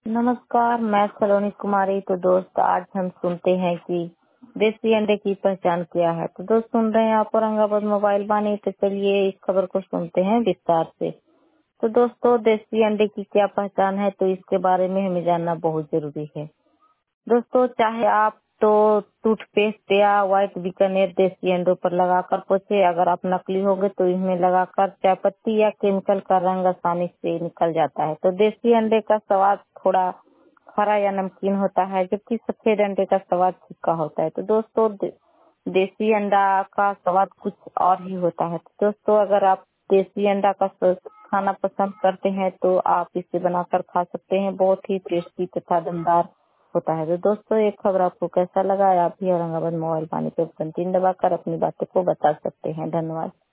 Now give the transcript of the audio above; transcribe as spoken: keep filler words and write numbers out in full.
नमस्कार, मैं सलोनी कुमारी। तो दोस्त आज हम सुनते हैं कि देसी अंडे की पहचान क्या है। तो दोस्त सुन रहे हैं आप औरंगाबाद मोबाइल वाणी। तो चलिए इस खबर को सुनते हैं विस्तार से। तो दोस्तों देसी अंडे की क्या पहचान है, तो इसके बारे में हमें जानना बहुत जरूरी है। दोस्तों चाहे आप तो टूथपेस्ट या व्हाइट बीकानेर देसी अंडों पर लगाकर पोछे, अगर आप नकली होंगे तो इसमें लगाकर चाय पत्ती या केमिकल का रंग आसानी से निकल जाता है। तो देसी अंडे का स्वाद थोड़ा खरा या नमकीन होता है, जबकि सफेद अंडे का स्वाद फीका होता है। तो दोस्तों दे, देसी अंडा का स्वाद कुछ और ही होता है। तो दोस्तों अगर आप देसी अंडा का स्वाद खाना पसंद करते हैं तो आप इसे बनाकर खा सकते हैं। बहुत ही टेस्टी तथा दमदार होता है। तो दोस्तों एक खबर आपको कैसा लगा, आप भी औरंगाबाद मोबाइल पानी पे बटन तीन दबाकर अपनी बातों को बता सकते हैं। धन्यवाद।